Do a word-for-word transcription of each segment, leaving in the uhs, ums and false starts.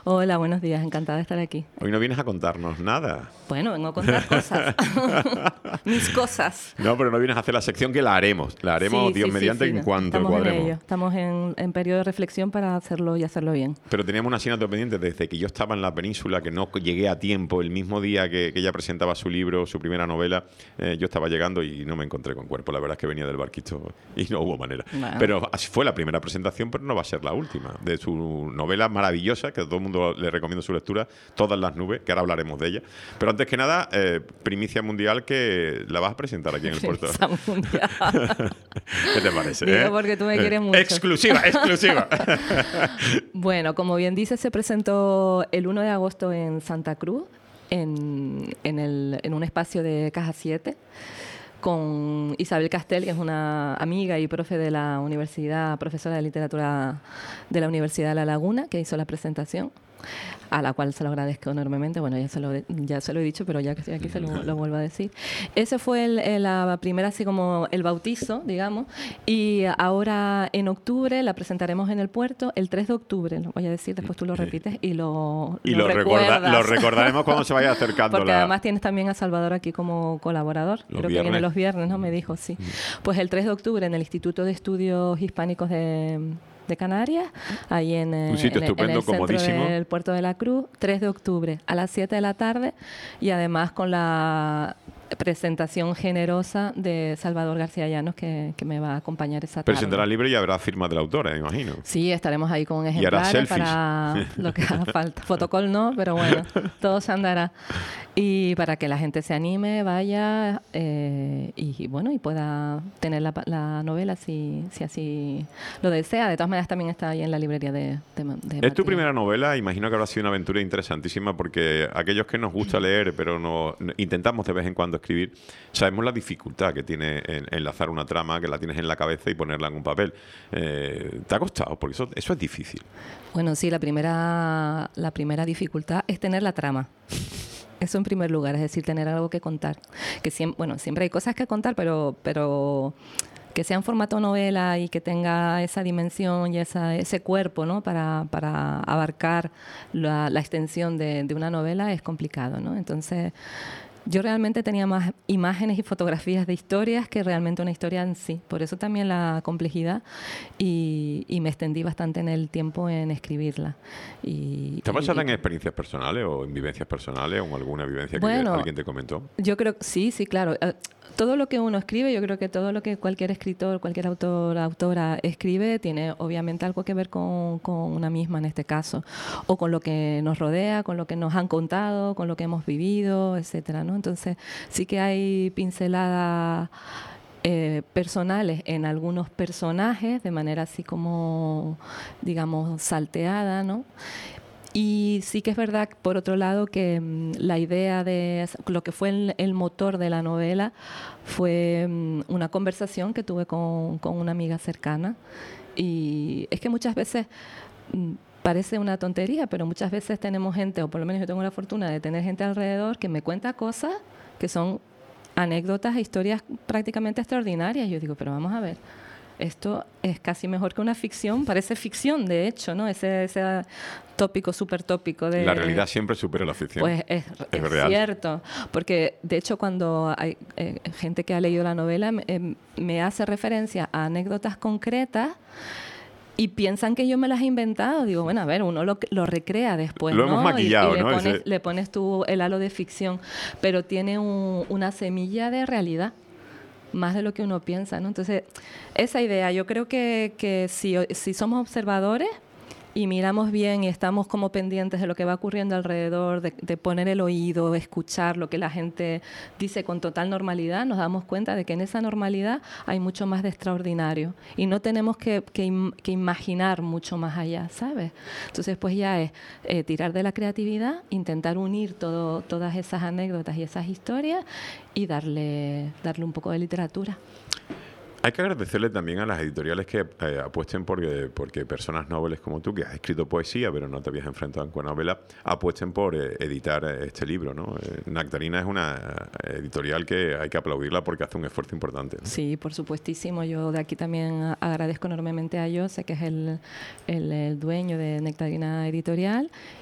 Hola, buenos días, encantada de estar aquí. Hoy no vienes a contarnos nada. Bueno, vengo a contar cosas. Mis cosas. No, pero no vienes a hacer la sección que la haremos. La haremos, Sí, Dios sí, mediante, sí, sí, en no. cuanto Estamos cuadremos. en ello. Estamos en, en periodo de reflexión para hacerlo y hacerlo bien. Pero teníamos una asignatura pendiente desde que yo estaba en la península, que no llegué a tiempo. El mismo día que, que ella presentaba su libro, su primera novela, eh, yo estaba llegando y no me encontré con cuerpo. La verdad es que venía del barquito y no hubo manera. Bueno. Pero así fue la primera presentación, pero no va a ser la última. De su novela maravillosa, que a todo el mundo le recomiendo su lectura, Todas las nubes, que ahora hablaremos de ella. Pero antes que nada, eh, primicia mundial que la vas a presentar aquí en el puerto. Mundial. ¿Qué te parece? Digo, eh? porque tú me Eh, quieres mucho. Exclusiva, exclusiva. Bueno, como bien dice, se presentó el uno de agosto en Santa Cruz, en, en, el, en un espacio de Caja siete, con Isabel Castel, que es una amiga y profe de la universidad, profesora de literatura de la Universidad de La Laguna, que hizo la presentación, a la cual se lo agradezco enormemente. Bueno, ya se lo, ya se lo he dicho, pero ya que estoy aquí se lo, lo vuelvo a decir. Ese fue el, el, la primera, así como el bautizo, digamos, y ahora en octubre la presentaremos en el puerto, el tres de octubre, lo voy a decir, después tú lo repites y lo Y lo, lo, recuerdas. recorda, lo recordaremos cuando se vaya acercando. Porque la... además tienes también a Salvador aquí como colaborador. Los Creo viernes. que viene los viernes, ¿no? Me dijo, sí. Pues el tres de octubre en el Instituto de Estudios Hispánicos de... de Canarias, ahí en, Un sitio en, el- en estupendo, el centro comodísimo. del Puerto de la Cruz, tres de octubre a las siete de la tarde, y además con la presentación generosa de Salvador García Llanos, que, que me va a acompañar esa tarde. Presentará el libro y habrá firmas de la autora, me imagino. Sí, estaremos ahí con hará ejemplares selfies. para lo que haga falta. Fotocall no, pero bueno, todo se andará. Y para que la gente se anime, vaya eh, y, y bueno, y pueda tener la, la novela si, si así lo desea. De todas maneras, también está ahí en la librería de, de, de Es tu Martín. primera novela, imagino que habrá sido una aventura interesantísima porque aquellos que nos gusta leer, pero no, no- intentamos de vez en cuando escribir, sabemos la dificultad que tiene en, enlazar una trama, que la tienes en la cabeza y ponerla en un papel. Eh, ¿Te ha costado? Porque eso, eso es difícil. Bueno, sí, la primera, la primera dificultad es tener la trama. Eso en primer lugar, es decir, tener algo que contar. Que siempre, bueno, siempre hay cosas que contar, pero, pero que sea en formato novela y que tenga esa dimensión y esa, ese cuerpo, ¿no? para, para abarcar la, la extensión de, de una novela es complicado, ¿no? Entonces, yo realmente tenía más imágenes y fotografías de historias que realmente una historia en sí. Por eso también la complejidad y, y me extendí bastante en el tiempo en escribirla. Y, ¿Está y- basada y- en experiencias personales o en vivencias personales o en alguna vivencia Bueno, que alguien te comentó? Yo creo, sí, sí, claro. Eh, Todo lo que uno escribe, yo creo que todo lo que cualquier escritor, cualquier autor, autora escribe, tiene obviamente algo que ver con, con una misma en este caso, o con lo que nos rodea, con lo que nos han contado, con lo que hemos vivido, etcétera, ¿no? Entonces, sí que hay pinceladas eh, personales en algunos personajes, de manera así como, digamos, salteada, ¿no? Y sí que es verdad, por otro lado, que mm, la idea de lo que fue el, el motor de la novela fue mm, una conversación que tuve con, con una amiga cercana. Y es que muchas veces mm, parece una tontería, pero muchas veces tenemos gente, o por lo menos yo tengo la fortuna de tener gente alrededor que me cuenta cosas que son anécdotas e historias prácticamente extraordinarias. Yo digo, pero vamos a ver. Esto es casi mejor que una ficción, parece ficción, de hecho, ¿no? Ese, ese tópico, súper tópico de... La realidad siempre supera la ficción. Pues es, Es es real. cierto, porque de hecho cuando hay eh, gente que ha leído la novela eh, me hace referencia a anécdotas concretas y piensan que yo me las he inventado. Digo, bueno, a ver, uno lo, lo recrea después, Lo ¿no? hemos maquillado, y, y le ¿no? Pones, Ese- le pones tú el halo de ficción, pero tiene un- una semilla de realidad, más de lo que uno piensa, ¿no? Entonces, esa idea, yo creo que, que si, si somos observadores y miramos bien y estamos como pendientes de lo que va ocurriendo alrededor, de, de poner el oído, escuchar lo que la gente dice con total normalidad, nos damos cuenta de que en esa normalidad hay mucho más de extraordinario y no tenemos que, que, im- que imaginar mucho más allá, ¿sabes? Entonces, pues ya es eh, tirar de la creatividad, intentar unir todo, todas esas anécdotas y esas historias y darle, darle un poco de literatura. Hay que agradecerle también a las editoriales que eh, apuesten porque, porque personas nobles como tú, que has escrito poesía, pero no te habías enfrentado con novela, apuesten por eh, editar eh, este libro, ¿no? Eh, Nectarina es una eh, editorial que hay que aplaudirla porque hace un esfuerzo importante, ¿no? Sí, por supuestísimo. Yo de aquí también agradezco enormemente a José, que es el, el, el dueño de Nectarina Editorial,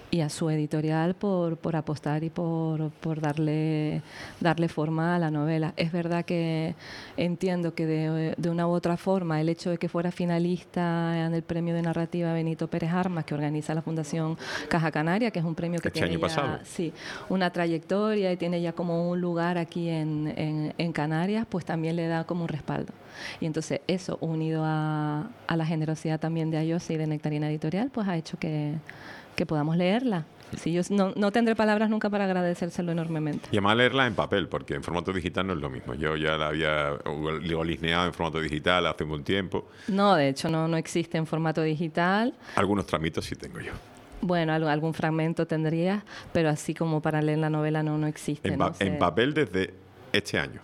y a su editorial por, por apostar y por, por darle, darle forma a la novela. Es verdad que entiendo que de, de una u otra forma el hecho de que fuera finalista en el premio de narrativa Benito Pérez Armas, que organiza la Fundación Caja Canaria, que es un premio que este tiene año ya, pasado. sí, una trayectoria y tiene ya como un lugar aquí en, en, en Canarias, pues también le da como un respaldo. Y entonces eso, unido a, a la generosidad también de Ayoce y de Nectarina Editorial, pues ha hecho que, que podamos leerla. Sí, yo no, no tendré palabras nunca para agradecérselo enormemente. Y además leerla en papel, porque en formato digital no es lo mismo. Yo ya la había golisneado en formato digital hace un tiempo. No, de hecho no, no existe en formato digital. Algunos tramitos sí tengo yo. Bueno, algún fragmento tendrías, pero así como para leer la novela no, no existe. En, no pa sé. en papel desde este año.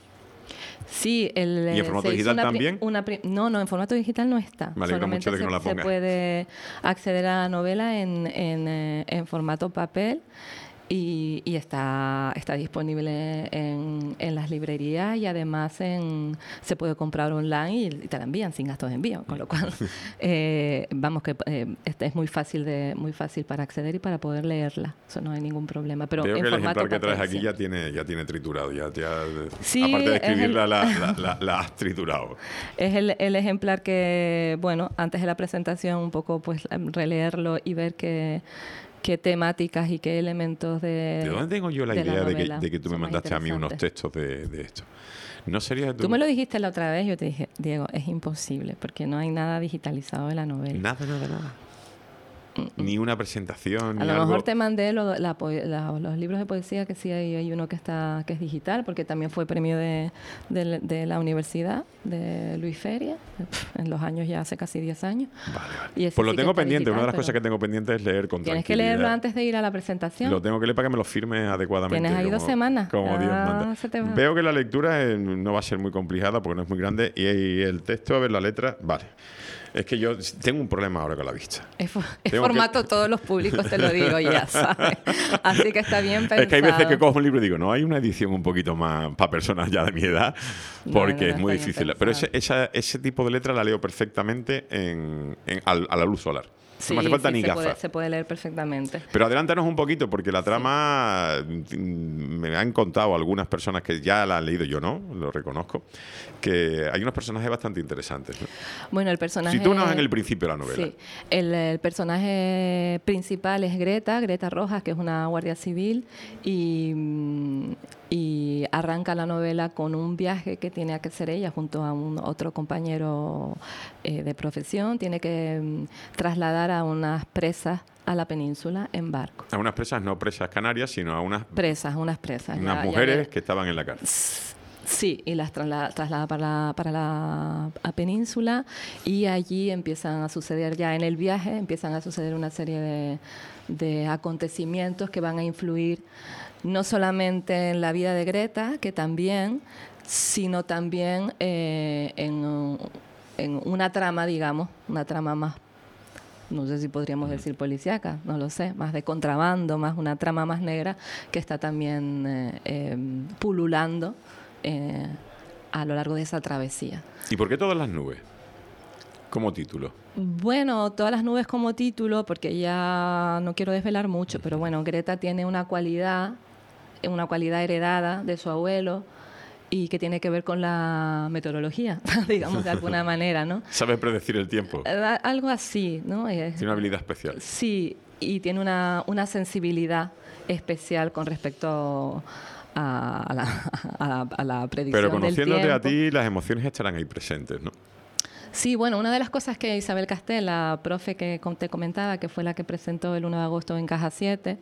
Sí, el, ¿Y en formato digital una también? Una no, no, en formato digital no está. Me alegro Solamente mucho de que se, no la se pongas. puede acceder a la novela en, en, eh, en formato papel y, y está, está disponible en, en las librerías y además en, se puede comprar online y, y te la envían sin gastos de envío, con lo cual eh, vamos que eh, este es muy fácil de muy fácil para acceder y para poder leerla. Eso no hay ningún problema. Pero Veo en que el formato ejemplar que traes papel, aquí sí. ya tiene ya tiene triturado, ya, ya Sí, aparte de es escribirla el- la, la, la, la has triturado. Es el, el ejemplar que, bueno, antes de la presentación un poco pues releerlo y ver qué, qué temáticas y qué elementos de ¿De dónde tengo yo la de la idea de que, novela de que tú me son más mandaste a mí unos interesantes? textos de, de esto? ¿No sería tú? Tú me lo dijiste la otra vez, yo te dije, Diego, es imposible porque no hay nada digitalizado de la novela. Nada, nada, nada. Ni una presentación, A ni lo algo. mejor te mandé lo- la poe- la- los libros de poesía, que sí hay, hay uno que está que es digital, porque también fue premio de, de, de la universidad de Luis Feria, en los años ya hace casi diez años. Vale, vale. Y ese Pues lo sí que tengo está pendiente. digital, Una de las pero cosas que tengo pendiente es leer con Tienes que tranquilidad. leerlo antes de ir a la presentación. Lo tengo que leer para que me lo firme adecuadamente. Tienes ahí dos como- semanas. Como Dios Ah, manda. se te va. Veo que la lectura eh, no va a ser muy complicada porque no es muy grande. Y, y el texto, a ver, la letra, vale. Es que yo tengo un problema ahora con la vista. Es, fo- es Tengo que- formato todos los públicos, te lo digo ya, ¿sabes? Así que está bien pensado. Es que hay veces que cojo un libro y digo, no, hay una edición un poquito más para personas ya de mi edad, No, porque no, no, es muy está bien difícil. Pero ese, pensado. esa, ese tipo de letra la leo perfectamente en, en- al- a la luz solar. Sí, no me hace falta sí, ni se gafas. puede, se puede leer perfectamente. Pero adelántanos un poquito, porque la trama mm, me han contado algunas personas que ya la han leído, yo no, lo reconozco, que hay unos personajes bastante interesantes, ¿no? Bueno, el personaje... Sitúanos en el principio de la novela. Sí, el, el personaje principal es Greta, Greta Rojas, que es una guardia civil, y, mm, y arranca la novela con un viaje que tiene que hacer ella junto a un otro compañero eh, de profesión. Tiene que mm, trasladar a unas presas a la península en barco. A unas presas, no presas canarias, sino a unas, Presas, unas presas. unas ya- ya mujeres le- que estaban en la cárcel. Sí, y las traslada, traslada para, la, para la a península y allí empiezan a suceder, ya en el viaje, empiezan a suceder una serie de, de acontecimientos que van a influir no solamente en la vida de Greta, que también, sino también eh, en, en una trama, digamos, una trama más, no sé si podríamos decir policíaca, no lo sé, más de contrabando, más una trama más negra que está también eh, eh, pululando eh, a lo largo de esa travesía. ¿Y por qué todas las nubes? Como título. Bueno, todas las nubes como título, porque ya no quiero desvelar mucho, pero bueno, Greta tiene una cualidad, una cualidad heredada de su abuelo y que tiene que ver con la meteorología, digamos de alguna manera, ¿no? ¿Sabes predecir el tiempo? Eh, Algo así, ¿no? Es- Tiene una habilidad especial. Sí, y tiene una, una sensibilidad especial con respecto a, a, la, a, la, a la predicción Pero del conociéndote a tiempo. ti, las emociones estarán ahí presentes, ¿no? Sí, bueno, una de las cosas que Isabel Castel, la profe que com- te comentaba, que fue la que presentó el uno de agosto en Caja siete,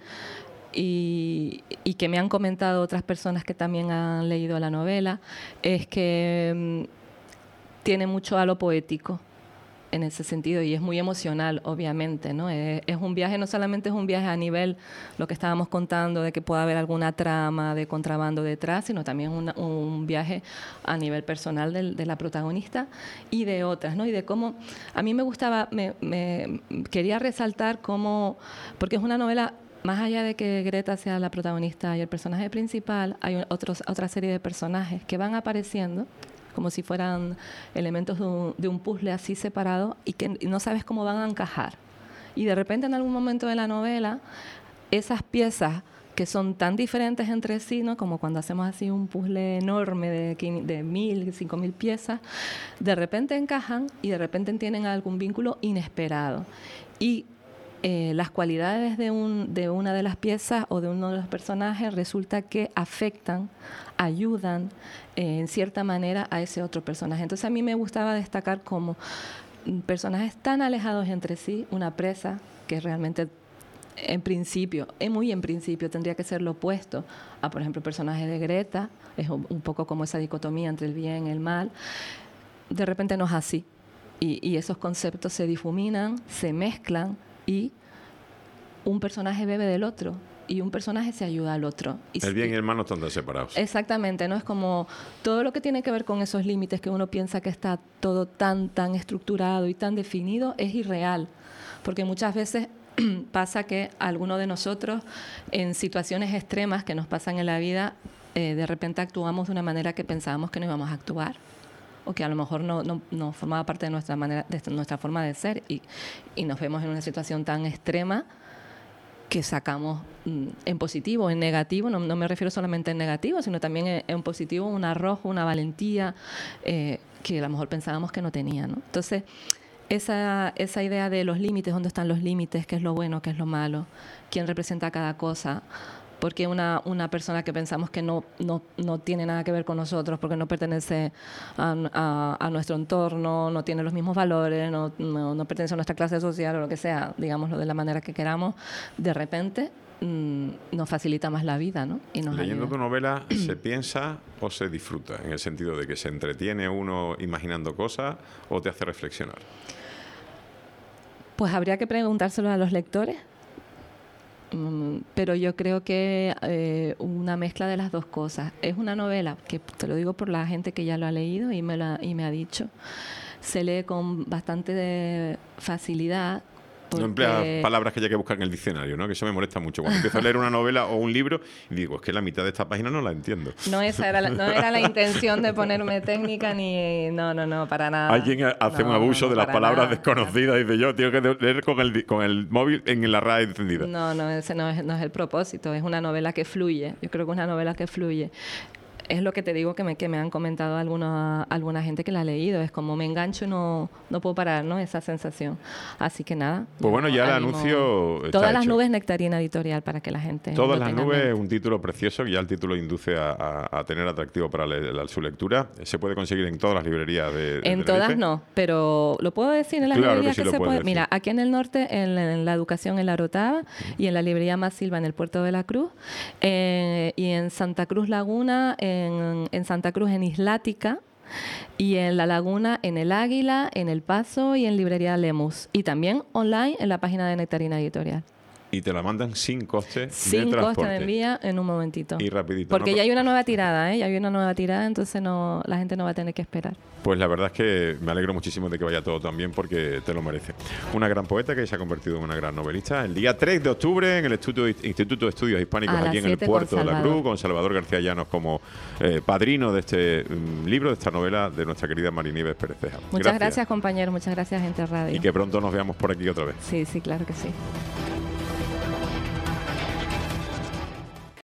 y, y que me han comentado otras personas que también han leído la novela, es que mm, tiene mucho halo poético en ese sentido y es muy emocional, obviamente, ¿no? Es, es un viaje, no solamente es un viaje a nivel, lo que estábamos contando, de que pueda haber alguna trama de contrabando detrás, sino también una- un viaje a nivel personal del- de la protagonista y de otras, ¿no? Y de cómo, a mí me gustaba, me, me quería resaltar cómo, porque es una novela, más allá de que Greta sea la protagonista y el personaje principal, hay otros, otra serie de personajes que van apareciendo como si fueran elementos de un, de un puzzle así separado y que no sabes cómo van a encajar. Y de repente en algún momento de la novela esas piezas que son tan diferentes entre sí, ¿no? Como cuando hacemos así un puzzle enorme de, de mil, cinco mil piezas, de repente encajan y de repente tienen algún vínculo inesperado. Y eh, las cualidades de, un, de una de las piezas o de uno de los personajes resulta que afectan, ayudan eh, en cierta manera a ese otro personaje. Entonces a mí me gustaba destacar como personajes tan alejados entre sí, una presa que realmente en principio, es muy en principio, tendría que ser lo opuesto a, por ejemplo, el personaje de Greta, es un poco como esa dicotomía entre el bien y el mal. De repente no es así. Y, y esos conceptos se difuminan, se mezclan y un personaje bebe del otro y un personaje se ayuda al otro. Y el bien y el mal no están tan separados. Exactamente, ¿no? Es como todo lo que tiene que ver con esos límites que uno piensa que está todo tan, tan estructurado y tan definido es irreal. Porque muchas veces pasa que alguno de nosotros en situaciones extremas que nos pasan en la vida, eh, de repente actuamos de una manera que pensábamos que no íbamos a actuar o que a lo mejor no, no, no formaba parte de nuestra manera, de nuestra forma de ser y, y nos vemos en una situación tan extrema que sacamos mm, en positivo, en negativo, no, no me refiero solamente en negativo, sino también en, en positivo un arrojo, una valentía eh, que a lo mejor pensábamos que no tenía, ¿no? Entonces, Esa, esa idea de los límites, dónde están los límites, qué es lo bueno, qué es lo malo, quién representa cada cosa, porque una, una persona que pensamos que no, no, no tiene nada que ver con nosotros, porque no pertenece a, a, a nuestro entorno, no tiene los mismos valores, no, no, no pertenece a nuestra clase social o lo que sea, digámoslo de la manera que queramos, de repente mmm, nos facilita más la vida, ¿no? Y nos Leyendo ayuda. tu novela, ¿se piensa o se disfruta? En el sentido de que se entretiene uno imaginando cosas o te hace reflexionar. Pues habría que preguntárselo a los lectores, mm, pero yo creo que eh, una mezcla de las dos cosas. Es una novela que, te lo digo por la gente que ya lo ha leído y me, la, y me ha dicho, se lee con bastante de facilidad. No emplea palabras que haya que buscar en el diccionario, ¿no? Que eso me molesta mucho. Cuando empiezo a leer una novela o un libro y digo, es que la mitad de esta página no la entiendo. No, esa era la, no era la intención de ponerme técnica ni... No, no, no, para nada. Alguien hace no, un abuso no, no, de las palabras nada. desconocidas y dice, yo tengo que leer con el, con el móvil en la R A E encendida. No, no, ese no es, no es el propósito. Es una novela que fluye. Yo creo que es una novela que fluye. Es lo que te digo que me, que me han comentado alguna, alguna gente que la ha leído. Es como me engancho y no, no puedo parar, ¿no? Esa sensación. Así que nada. Pues bueno, ya el animo. anuncio está Todas las hecho. nubes, Nectarina Editorial, para que la gente Todas lo las tenga en nubes, mente. un título precioso que ya el título induce a, a, a tener atractivo para le, la, su lectura. Se puede conseguir en todas las librerías de, de En Tenerife. todas no, pero lo puedo decir en las Claro que librerías sí que, lo se puedes puede. decir. Mira, aquí en el norte, en la, en la Educación en la Orotava y en la librería Más Silva en el Puerto de la Cruz, eh, y en Santa Cruz Laguna, en, en Santa Cruz en Islática, y en La Laguna, en El Águila, en El Paso y en Librería Lemus. Y también online en la página de Nectarina Editorial. Y te la mandan sin coste Sin de transporte. coste de envía en un momentito. Y rapidito. Porque ¿no? ya hay una nueva tirada, ¿eh? Ya hay una nueva tirada, entonces no, la gente no va a tener que esperar. Pues la verdad es que me alegro muchísimo de que vaya todo tan bien porque te lo merece. Una gran poeta que se ha convertido en una gran novelista. El día tres de octubre en el Instituto, Instituto de Estudios Hispánicos A las aquí en el siete Puerto con de la Salvador. Cruz, con Salvador García Llanos como eh, padrino de este mm, libro, de esta novela de nuestra querida Marinieves Pérez Ceja. Muchas gracias, compañeros. Muchas gracias, gente de radio. Y que pronto nos veamos por aquí otra vez. Sí, sí, claro que sí.